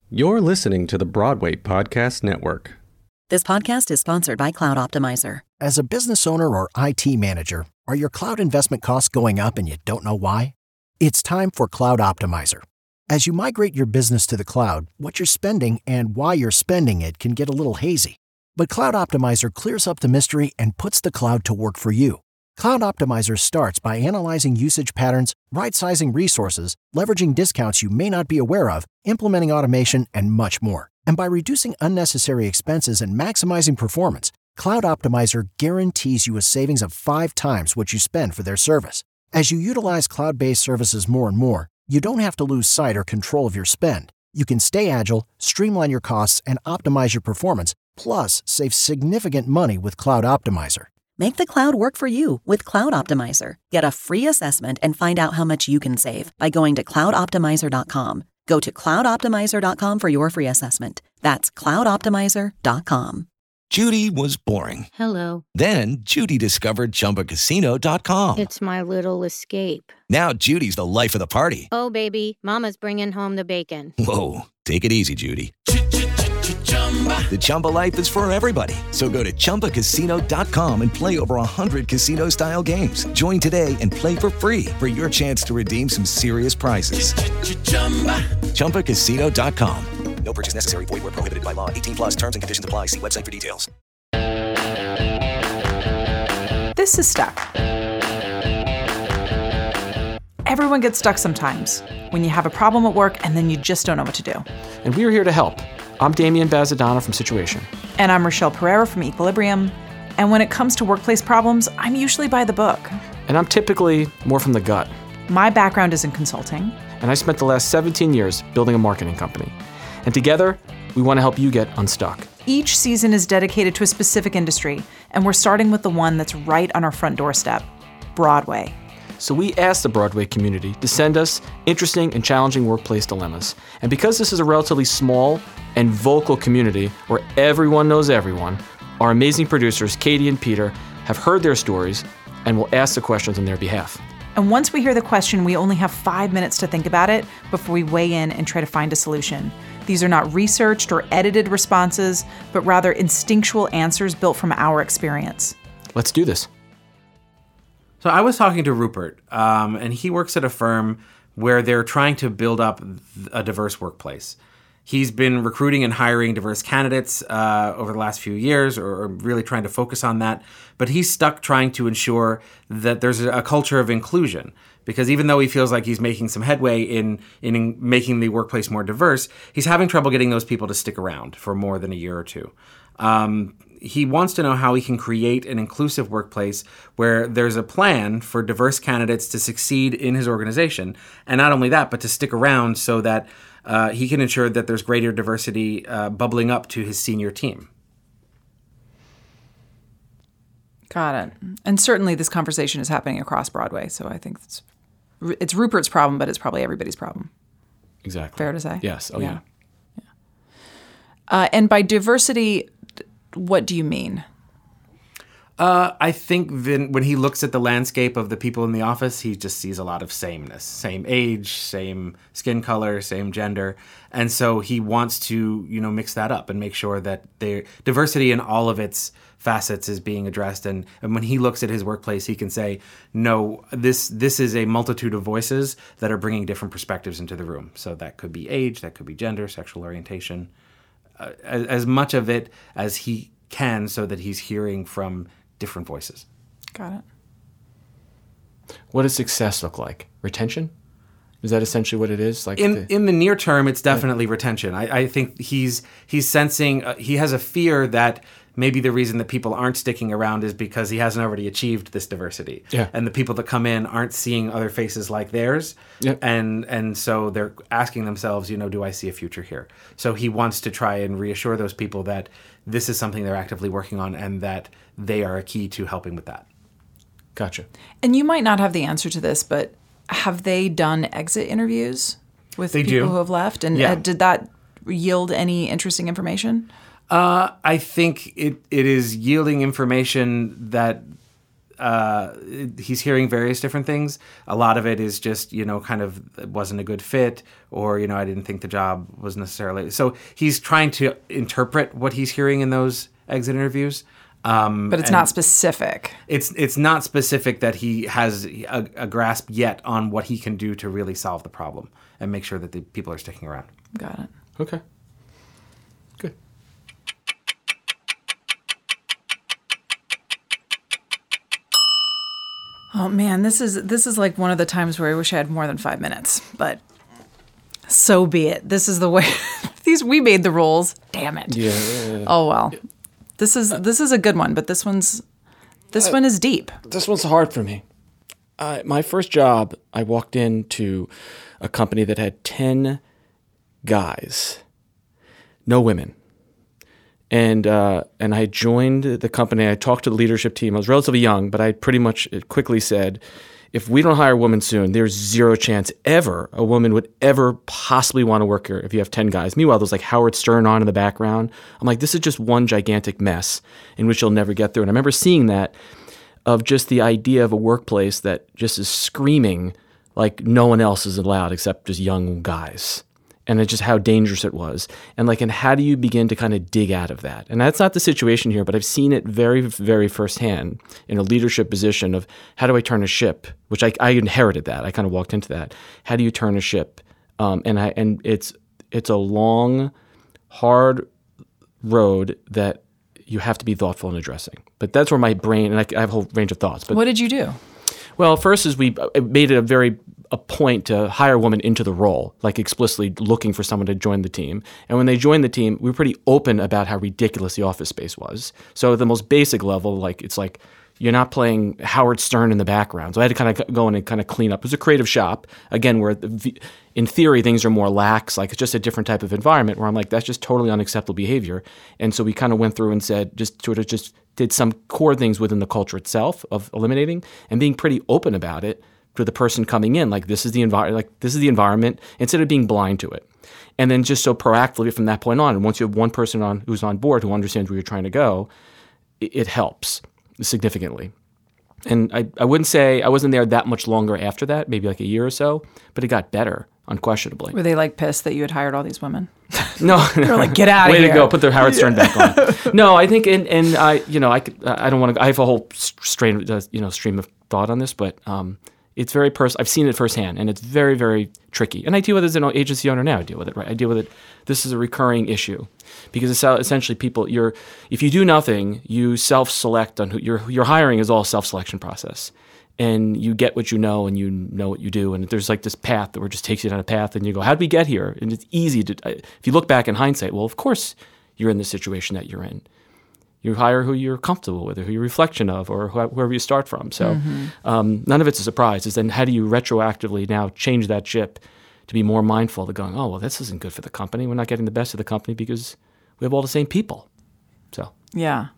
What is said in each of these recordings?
You're listening to the Broadway Podcast Network. This podcast is sponsored by Cloud Optimizer. As a business owner or IT manager, are your cloud investment costs going up and you don't know why? It's time for Cloud Optimizer. As you migrate your business to the cloud, what you're spending and why you're spending it can get a little hazy. But Cloud Optimizer clears up the mystery and puts the cloud to work for you. Cloud Optimizer starts by analyzing usage patterns, right-sizing resources, leveraging discounts you may not be aware of, implementing automation, and much more. And by reducing unnecessary expenses and maximizing performance, Cloud Optimizer guarantees you a savings of 5 times what you spend for their service. As you utilize cloud-based services more and more, you don't have to lose sight or control of your spend. You can stay agile, streamline your costs, and optimize your performance, plus save significant money with Cloud Optimizer. Make the cloud work for you with Cloud Optimizer. Get a free assessment and find out how much you can save by going to cloudoptimizer.com. Go to cloudoptimizer.com for your free assessment. That's cloudoptimizer.com. Judy was boring. Hello. Then Judy discovered ChumbaCasino.com. It's my little escape. Now Judy's the life of the party. Oh, baby, mama's bringing home the bacon. Whoa, take it easy, Judy. The Chumba life is for everybody. So go to ChumbaCasino.com and play over 100 casino-style games. Join today and play for free for your chance to redeem some serious prizes. ChumbaCasino.com. No purchase necessary. Void where prohibited by law. 18 plus terms and conditions apply. See website for details. This is Stuck. Everyone gets stuck sometimes when you have a problem at work and then you just don't know what to do. And we're here to help. I'm Damian Bazadonna from Situation. And I'm Rochelle Pereira from Equilibrium. And when it comes to workplace problems, I'm usually by the book. And I'm typically more from the gut. My background is in consulting. And I spent the last 17 years building a marketing company. And together, we want to help you get unstuck. Each season is dedicated to a specific industry, and we're starting with the one that's right on our front doorstep, Broadway. So we asked the Broadway community to send us interesting and challenging workplace dilemmas. And because this is a relatively small and vocal community where everyone knows everyone, our amazing producers, Katie and Peter, have heard their stories and will ask the questions on their behalf. And once we hear the question, we only have 5 minutes to think about it before we weigh in and try to find a solution. These are not researched or edited responses, but rather instinctual answers built from our experience. Let's do this. So I was talking to Rupert, and he works at a firm where they're trying to build up a diverse workplace. He's been recruiting and hiring diverse candidates over the last few years, or really trying to focus on that. But he's stuck trying to ensure that there's a culture of inclusion. Because even though he feels like he's making some headway in making the workplace more diverse, he's having trouble getting those people to stick around for more than a year or two. He wants to know how he can create an inclusive workplace where there's a plan for diverse candidates to succeed in his organization. And not only that, but to stick around so that he can ensure that there's greater diversity bubbling up to his senior team. Got it. And certainly this conversation is happening across Broadway, so I think it's Rupert's problem, but it's probably everybody's problem. Exactly. Fair to say? Yes. Oh, yeah. And by diversity, what do you mean? I think when he looks at the landscape of the people in the office, he just sees a lot of sameness. Same age, same skin color, same gender. And so he wants to, mix that up and make sure that the diversity in all of its facets is being addressed. And when he looks at his workplace, he can say, no, this is a multitude of voices that are bringing different perspectives into the room. So that could be age, that could be gender, sexual orientation, as much of it as he can so that he's hearing from different voices. Got it. What does success look like? Retention? Is that essentially what it is? Like in the near term, it's definitely retention. I think he's sensing, he has a fear that maybe the reason that people aren't sticking around is because he hasn't already achieved this diversity. Yeah. And the people that come in aren't seeing other faces like theirs. Yep. And so they're asking themselves, do I see a future here? So he wants to try and reassure those people that this is something they're actively working on and that they are a key to helping with that. Gotcha. And you might not have the answer to this, but have they done exit interviews with people who have left? And did that yield any interesting information? I think it is yielding information that he's hearing various different things. A lot of it is just, kind of it wasn't a good fit, or, I didn't think the job was necessarily. So he's trying to interpret what he's hearing in those exit interviews. But it's not specific. It's not specific that he has a grasp yet on what he can do to really solve the problem and make sure that the people are sticking around. Got it. Okay. Good. Oh man, this is like one of the times where I wish I had more than 5 minutes, but so be it. This is the way. We made the rules. Damn it. Yeah. Oh well. This is a good one, but this one is deep. This one's hard for me. My first job, I walked into a company that had 10 guys, no women. And I joined the company. I talked to the leadership team. I was relatively young, but I pretty much quickly said, if we don't hire a woman soon, there's zero chance ever a woman would ever possibly want to work here if you have 10 guys. Meanwhile, there's like Howard Stern on in the background. I'm like, this is just one gigantic mess in which you'll never get through. And I remember seeing that, of just the idea of a workplace that just is screaming like no one else is allowed except just young guys. And it's just how dangerous it was. And how do you begin to kind of dig out of that? And that's not the situation here, but I've seen it very, very firsthand in a leadership position of how do I turn a ship, which I inherited that. I kind of walked into that. How do you turn a ship? And it's a long, hard road that you have to be thoughtful in addressing. But that's where my brain, and I have a whole range of thoughts. But what did you do? Well, first is we made it a point to hire a woman into the role, like explicitly looking for someone to join the team. And when they joined the team, we were pretty open about how ridiculous the office space was. So at the most basic level, it's like you're not playing Howard Stern in the background. So I had to kind of go in and kind of clean up. It was a creative shop, again, where in theory things are more lax. Like it's just a different type of environment where I'm like, that's just totally unacceptable behavior. And so we kind of went through and said, just did some core things within the culture itself of eliminating and being pretty open about it to the person coming in. Like this is the environment, instead of being blind to it. And then just so proactively from that point on, and once you have one person who's on board who understands where you're trying to go, it helps significantly. And I wouldn't say I wasn't there that much longer after that, maybe like a year or so, but it got better, unquestionably. Were they pissed that you had hired all these women? No. They're like, get out of here. Way to go, put their Howard Stern back on. No, I think, and I don't want to, I have a whole stream of thought on this, but it's very personal. I've seen it firsthand, and it's very, very tricky. And I deal with it as an agency owner now. I deal with it, right? I deal with it. This is a recurring issue because it's essentially people. If you do nothing, you self-select on who your hiring is all a self-selection process, and you get what you know, and you know what you do. And there's like this path that just takes you down a path, and you go, how did we get here? And it's easy to. If you look back in hindsight, well, of course you're in the situation that you're in. You hire who you're comfortable with, or who you're a reflection of, or whoever you start from. So none of it's a surprise. It's then how do you retroactively now change that ship to be more mindful of going, oh, well, this isn't good for the company. We're not getting the best of the company because we have all the same people. So yeah,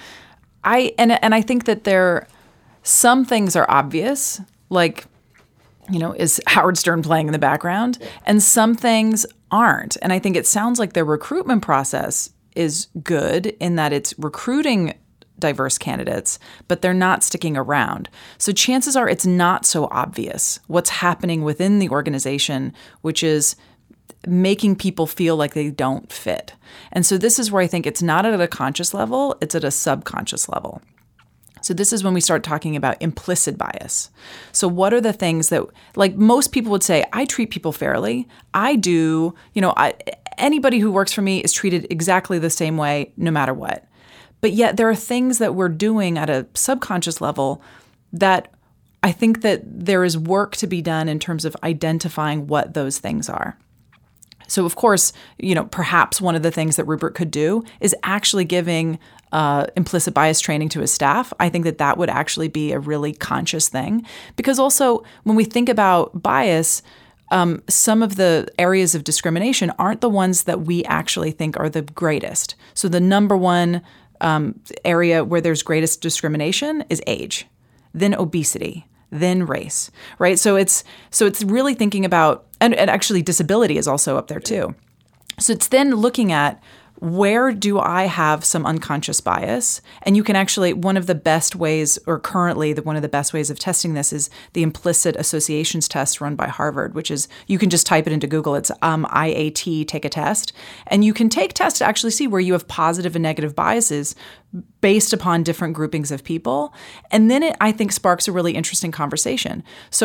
I think that some things are obvious, like is Howard Stern playing in the background, and some things aren't. And I think it sounds like their recruitment process is good in that it's recruiting diverse candidates, but they're not sticking around. So chances are it's not so obvious what's happening within the organization, which is making people feel like they don't fit. And so this is where I think it's not at a conscious level, it's at a subconscious level. So this is when we start talking about implicit bias. So what are the things that, like most people would say, I treat people fairly. I do, anybody who works for me is treated exactly the same way no matter what. But yet there are things that we're doing at a subconscious level that I think that there is work to be done in terms of identifying what those things are. So of course, perhaps one of the things that Rupert could do is actually giving implicit bias training to his staff. I think that would actually be a really conscious thing. Because also when we think about bias, some of the areas of discrimination aren't the ones that we actually think are the greatest. So the number one area where there's greatest discrimination is age, then obesity, then race, right? So it's really thinking about, and actually disability is also up there too. So it's then looking at where do I have some unconscious bias? And you can actually, one of the best ways, or currently one of the best ways of testing this is the implicit associations test run by Harvard, which is, you can just type it into Google. It's IAT, take a test. And you can take tests to actually see where you have positive and negative biases based upon different groupings of people. And then it, I think, sparks a really interesting conversation. So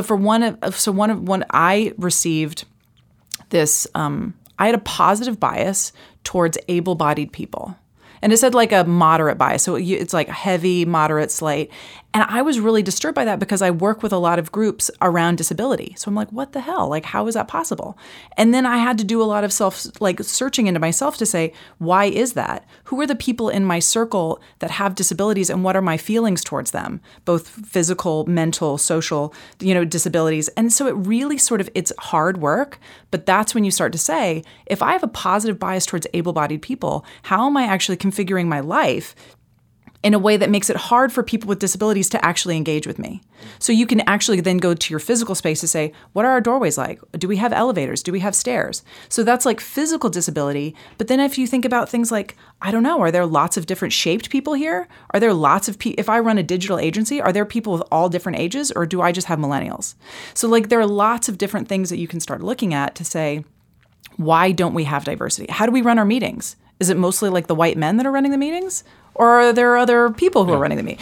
I received this, I had a positive bias towards able-bodied people. And it said like a moderate bias. So it's like heavy, moderate, slight. And I was really disturbed by that because I work with a lot of groups around disability. So I'm like, what the hell? Like, how is that possible? And then I had to do a lot of searching into myself to say, why is that? Who are the people in my circle that have disabilities and what are my feelings towards them? Both physical, mental, social, disabilities. And so it really it's hard work. But that's when you start to say, if I have a positive bias towards able-bodied people, how am I actually configuring my life in a way that makes it hard for people with disabilities to actually engage with me? So you can actually then go to your physical space to say, what are our doorways like? Do we have elevators? Do we have stairs? So that's like physical disability. But then if you think about things like, I don't know, are there lots of different shaped people here? Are there lots of people, if I run a digital agency, are there people with all different ages, or do I just have millennials? So there are lots of different things that you can start looking at to say, why don't we have diversity? How do we run our meetings? Is it mostly like the white men that are running the meetings? Or are there other people who are running the meeting?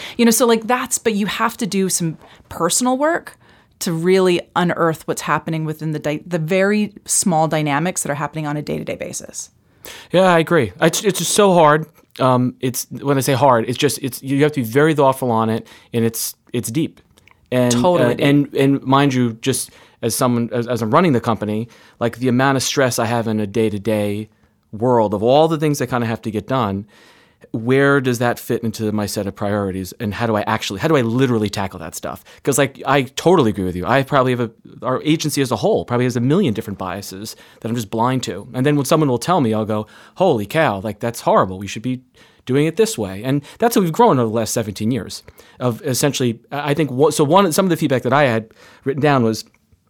But you have to do some personal work to really unearth what's happening within the very small dynamics that are happening on a day-to-day basis. Yeah, I agree. It's just so hard. It's when I say hard, you have to be very thoughtful on it, and it's deep. And totally deep. And mind you, just as I'm running the company, like the amount of stress I have in a day-to-day world of all the things that kind of have to get done, where does that fit into my set of priorities, and how do I literally tackle that stuff? Because I totally agree with you. I probably have our agency as a whole probably has a million different biases that I'm just blind to. And then when someone will tell me, I'll go, holy cow, that's horrible. We should be doing it this way. And that's how we've grown over the last 17 years of essentially, I think, some of the feedback that I had written down was,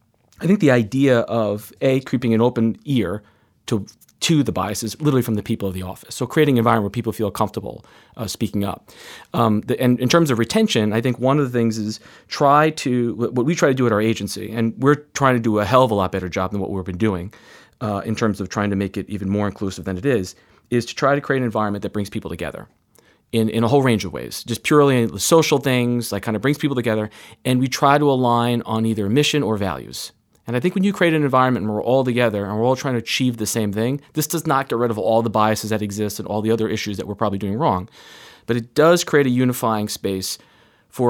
I think the idea of keeping an open ear to the biases, literally from the people of the office. So creating an environment where people feel comfortable speaking up. And in terms of retention, I think one of the things is what we try to do at our agency, and we're trying to do a hell of a lot better job than what we've been doing in terms of trying to make it even more inclusive than it is to try to create an environment that brings people together in a whole range of ways, just purely social things, kind of brings people together. And we try to align on either mission or values. And I think when you create an environment where we're all together and we're all trying to achieve the same thing, this does not get rid of all the biases that exist and all the other issues that we're probably doing wrong. But it does create a unifying space for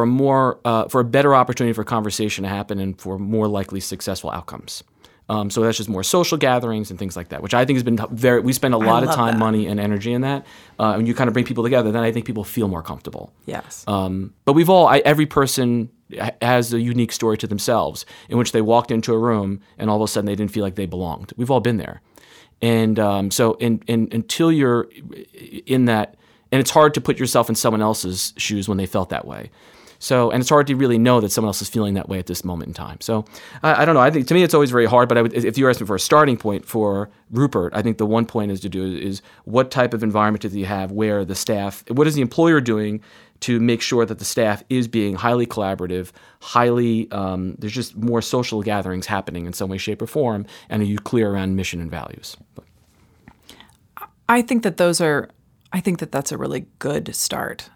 a better opportunity for conversation to happen and for more likely successful outcomes. So that's just more social gatherings and things like that, which I think has been we spend a lot of time, money, and energy in that. When you kind of bring people together, then I think people feel more comfortable. Yes. But every person has a unique story to themselves in which they walked into a room and all of a sudden they didn't feel like they belonged. We've all been there. And so until you're in that, and it's hard to put yourself in someone else's shoes when they felt that way. So, and it's hard to really know that someone else is feeling that way at this moment in time. So, I don't know. I think to me it's always very hard. But if you ask me for a starting point for Rupert, I think the one point is what type of environment do you have where the staff, what is the employer doing to make sure that the staff is being highly collaborative, there's just more social gatherings happening in some way, shape, or form, and are you clear around mission and values? I think that that's a really good start.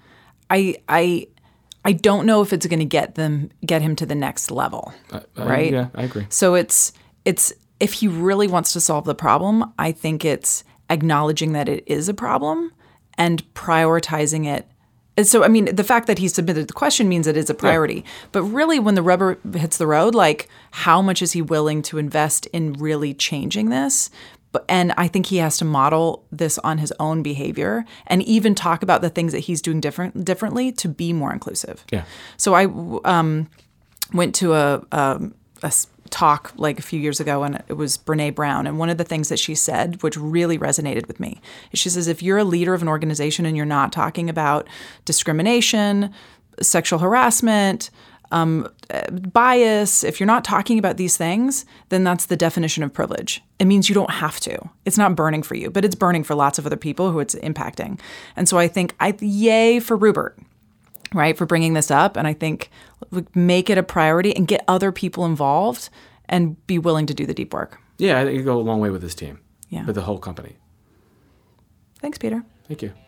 I don't know if it's going to get him to the next level, right? Yeah, I agree. So it's if he really wants to solve the problem, I think it's acknowledging that it is a problem and prioritizing it. And so, I mean, the fact that he submitted the question means it is a priority. Yeah. But really, when the rubber hits the road, how much is he willing to invest in really changing this? And I think he has to model this on his own behavior and even talk about the things that he's doing differently to be more inclusive. Yeah. So I went to a talk a few years ago, and it was Brene Brown. And one of the things that she said, which really resonated with me, is she says, if you're a leader of an organization and you're not talking about discrimination, sexual harassment, bias, if you're not talking about these things, then that's the definition of privilege. It means you don't have to. It's not burning for you, but it's burning for lots of other people who it's impacting. And so I think, yay for Rupert, right, for bringing this up. And I think make it a priority and get other people involved and be willing to do the deep work. Yeah, I think you go a long way with this team, yeah, with the whole company. Thanks, Peter. Thank you.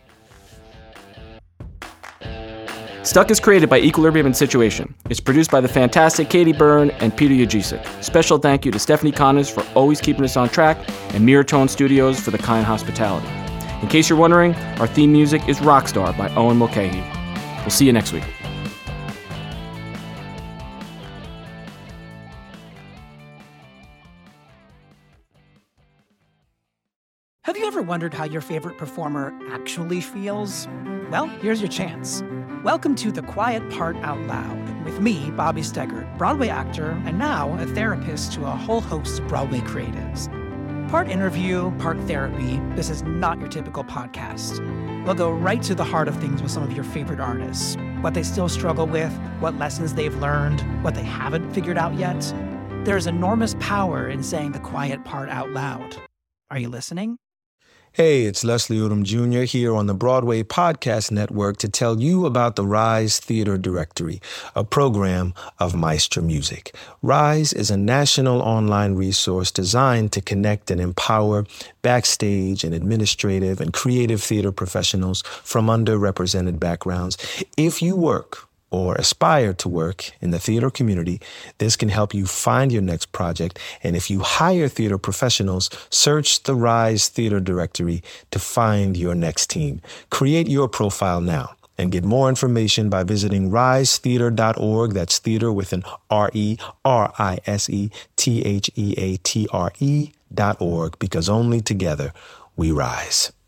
Stuck is created by Equilibrium and Situation. It's produced by the fantastic Katie Byrne and Peter Yajicic. Special thank you to Stephanie Connors for always keeping us on track, and Miratone Studios for the kind hospitality. In case you're wondering, our theme music is Rockstar by Owen Mulcahy. We'll see you next week. Have you ever wondered how your favorite performer actually feels? Well, here's your chance. Welcome to The Quiet Part Out Loud with me, Bobby Steggert, Broadway actor and now a therapist to a whole host of Broadway creatives. Part interview, part therapy, this is not your typical podcast. We'll go right to the heart of things with some of your favorite artists, what they still struggle with, what lessons they've learned, what they haven't figured out yet. There's enormous power in saying the quiet part out loud. Are you listening? Hey, it's Leslie Odom Jr. here on the Broadway Podcast Network to tell you about the Rise Theater Directory, a program of Maestro Music. Rise is a national online resource designed to connect and empower backstage and administrative and creative theater professionals from underrepresented backgrounds. If you work or aspire to work in the theater community, this can help you find your next project. And if you hire theater professionals, search the Rise Theater Directory to find your next team. Create your profile now and get more information by visiting risetheater.org. That's theater with an RERISETHEATRE.org, because only together we rise.